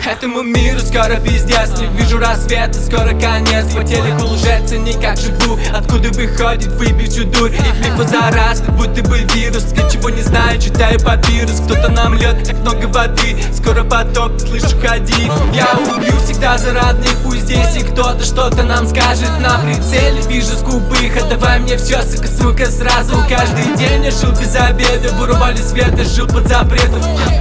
Этому миру скоро пиздец, не вижу рассвета, скоро конец. По телеку лжеца, никак живу. Откуда выходит, выбить всю дурь. Их мифы зараз, как будто бы вирус. Ничего не знаю, читаю папирус. Кто-то нам льет, как много воды. Скоро потоп, слышу, ходи. Я убью всегда за родных, пусть здесь и кто-то что-то нам скажет. На прицеле вижу скупых, отдавай мне все, сука, сразу. Каждый день я жил без обеда, вырубали свет, я жил под запретом.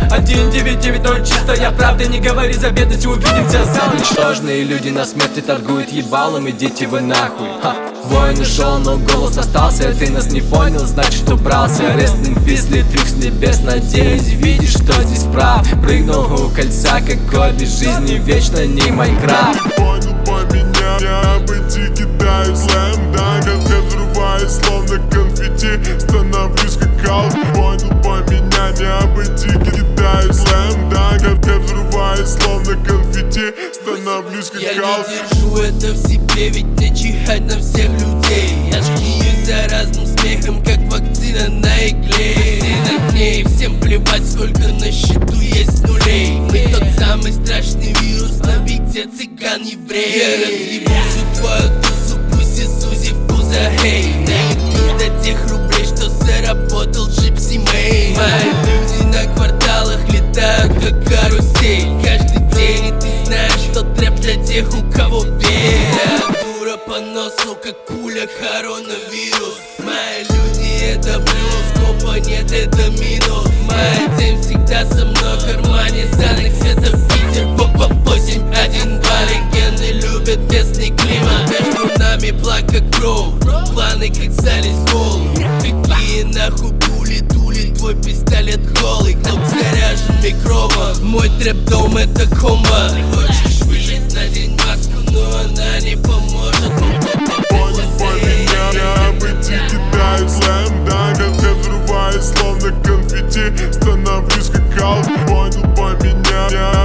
1990 чисто, я правда, не говори за бедность, увидимся сам. Ничтожные люди на смерти торгуют ебалом, идите вы нахуй. Воин ушел, но голос остался, ты нас не понял, значит убрался. Rest in peace, летух с небес, надеюсь, видишь, что здесь прав. Прыгнул у кольца, как Коби, жизни вечно не Майнкрафт. Понял, поменял, я обойти кидаю слэм-данк, взрываюсь, словно конфетти, становлюсь как Халк. Понял, поменять, я обойти кидаю слэм-данк, взрываюсь, словно конфетти, становлюсь как Халк. Я не держу это в себе, ведь мне чихать на всех людей. Я смеюсь заразным смехом, как вакцина на игле. Все над ней, всем плевать, сколько на счету есть нулей. Мы тот самый страшный вирус, на бите цыган-еврей. Я разъебу всю твою тусу, пусть и сузи фуза, хей. Наебнусь до тех рублей, что заработал Джипси Мэй. Мои люди на кварталах летают, как карусель. Каждый день, и ты знаешь, что трэп для тех, у кого верят. Дура по носу, как пуля, коронавирус. Мои люди это плюс, копа нет, это минус. Моя тень всегда со мной в кармане, Санекс это Питер. Попа 8, 1, 2, легенды любят местный климат. Между нами плак как кроу, планы как залез в голову. Какие нахуй пули, дули, твой пистолет голый. Клуб заряжен микробом, мой трэп-дом это комбо. Хочешь выжить, надень маску, но она не поможет. Понял, поменял, я обойти кидаю слэм-данк, взрываюсь, словно конфетти, становлюсь как Халк. Понял, поменял, я